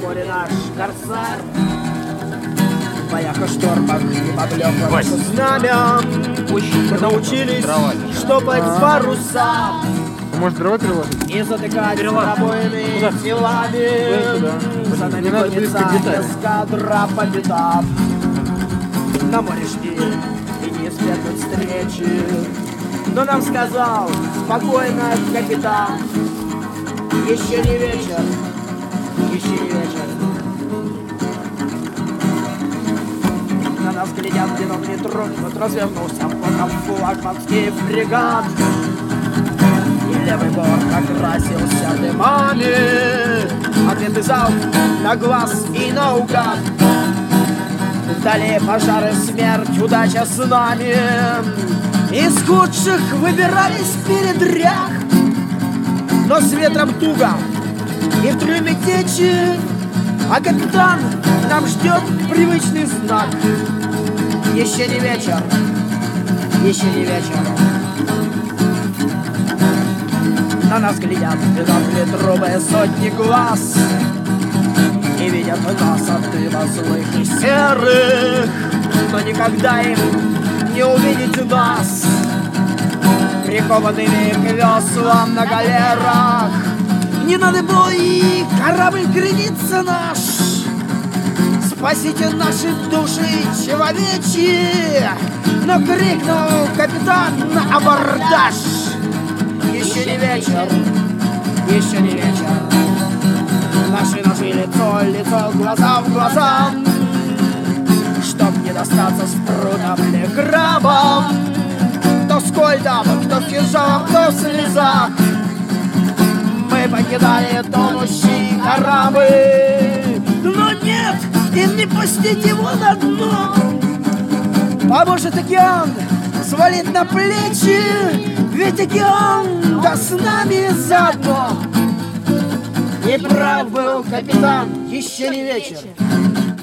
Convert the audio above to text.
море наш корсар. В боях и штормах не поблекло наше знамя. Мы научились штопать паруса Может, дрова переложить? и затыкать пробоины телами. За нами гонится эскадра по пятам. На море жди и не избегнуть встречи. Но нам сказал спокойно капитан: еще не вечер, еще не вечер. На нас глядят, вином не тронут, развернулся боком флагманский фрегат. И левый борт окрасился дымами. Ответный залп на глаз и наугад. Вдали пожары, смерть, удача с нами. Из худших выбирались передряг, но с ветром туго и в трюме течи. А капитан нам ждет привычный знак: еще не вечер, еще не вечер. На нас глядят бинокли сотни глаз и видят нас от дыма злых и серых, но никогда им не увидеть нас прикованными к веслам на галерах. Не надо бой, корабль гренится наш. Спасите наши души человечьи. Но крикнул капитан на абордаж: еще не вечер, еще не вечер. Наши ножи лицо, лицо, глаза в глаза, чтоб не достаться спрутом или крабом. Кто с кольтом, кто в кинжалом, кто в слезах. Мы покидали тонущий корабль, но нет, им не пустить его на дно. А может, океан свалит на плечи, ведь океан да с нами заодно. И прав был капитан, еще не вечер,